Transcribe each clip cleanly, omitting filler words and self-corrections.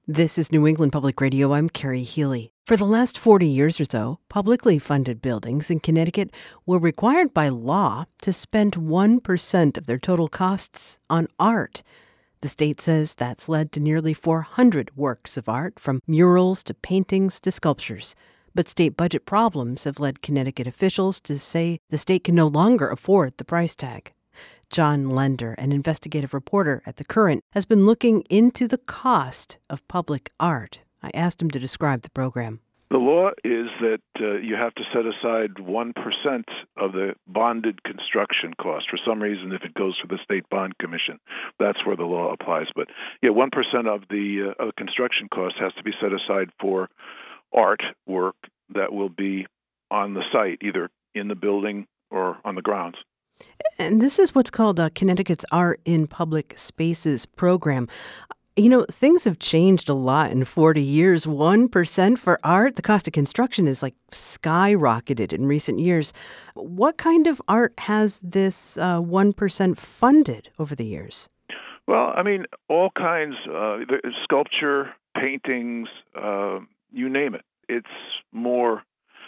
This is New England Public Radio. I'm Carrie Healy. For the last 40 years or so, publicly funded buildings in Connecticut were required by law to spend 1% of their total costs on art. The state says that's led to nearly 400 works of art, from murals to paintings to sculptures. But state budget problems have led Connecticut officials to say the state can no longer afford the price tag. John Lender, an investigative reporter at The Current, has been looking into the cost of public art. I asked him to describe the program. The law is that you have to set aside 1% of the bonded construction cost. For some reason, if it goes to the State Bond Commission, that's where the law applies. But 1% of the construction cost has to be set aside for art work that will be on the site, either in the building or on the grounds. And this is what's called Connecticut's Art in Public Spaces program. You know, things have changed a lot in 40 years. 1% for art. The cost of construction is skyrocketed in recent years. What kind of art has this 1% funded over the years? Well, all kinds, sculpture, paintings, you name it. It's more,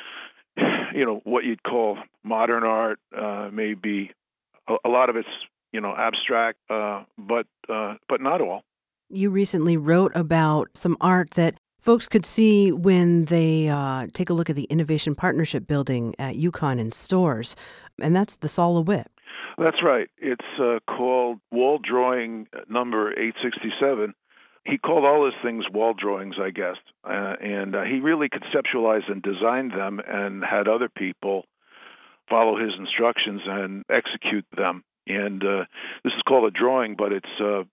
what you'd call modern art. Maybe a lot of it's, abstract, but not all. You recently wrote about some art that folks could see when they take a look at the Innovation Partnership building at UConn in Storrs, and that's the Saul LeWitt. That's right. It's called Wall Drawing number 867. He called all his things wall drawings, I guess, and he really conceptualized and designed them and had other people follow his instructions and execute them. And this is called a drawing, but it's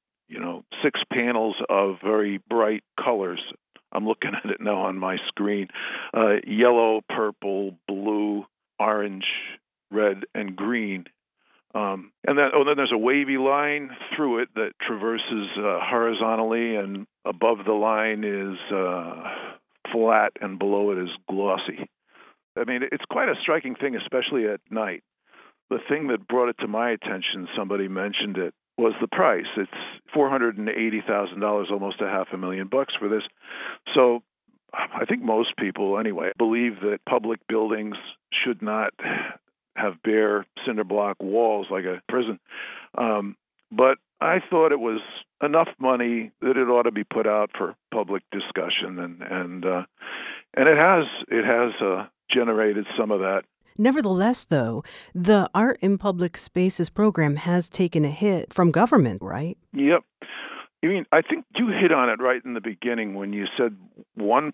6 panels of very bright colors. I'm looking at it now on my screen. Yellow, purple, blue, orange, red, and green. And then there's a wavy line through it that traverses horizontally, and above the line is flat, and below it is glossy. It's quite a striking thing, especially at night. The thing that brought it to my attention, somebody mentioned it, was the price. It's $480,000, almost $500,000 for this. So I think most people, anyway, believe that public buildings should not have bare cinder block walls like a prison. But I thought it was enough money that it ought to be put out for public discussion, and it has generated some of that. Nevertheless, though, the Art in Public Spaces program has taken a hit from government, right? Yep. I think you hit on it right in the beginning when you said 1%.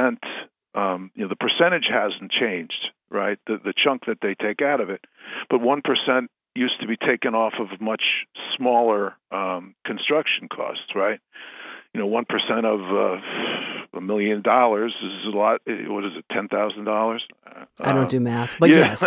The percentage hasn't changed, right? The chunk that they take out of it. But 1% used to be taken off of much smaller construction costs, right? 1% of $1 million is a lot. What is it, $10,000? I don't do math, but yes.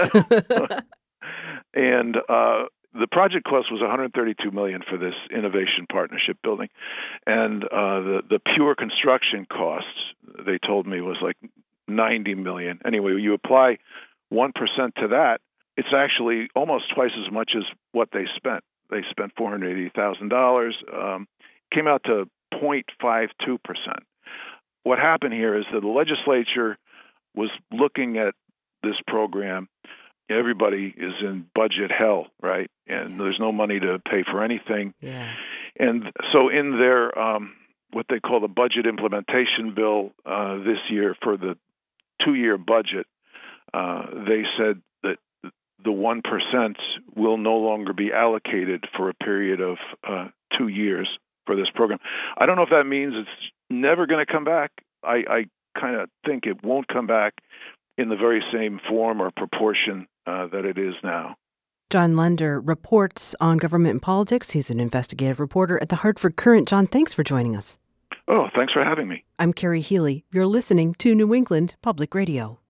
And the project cost was $132 million for this Innovation Partnership building, and the pure construction costs, they told me, was $90 million. Anyway, you apply 1% to that, it's actually almost twice as much as what they spent. They spent $480,000. Came out to 0.52%. What happened here is that the legislature was looking at this program. Everybody is in budget hell, right? And there's no money to pay for anything. Yeah. And so in their what they call the budget implementation bill this year for the 2-year budget, they said that the 1% will no longer be allocated for a period of 2 years for this program. I don't know if that means it's never going to come back. I kind of think it won't come back in the very same form or proportion that it is now. John Lender reports on government and politics. He's an investigative reporter at the Hartford Courant. John, thanks for joining us. Oh, thanks for having me. I'm Carrie Healy. You're listening to New England Public Radio.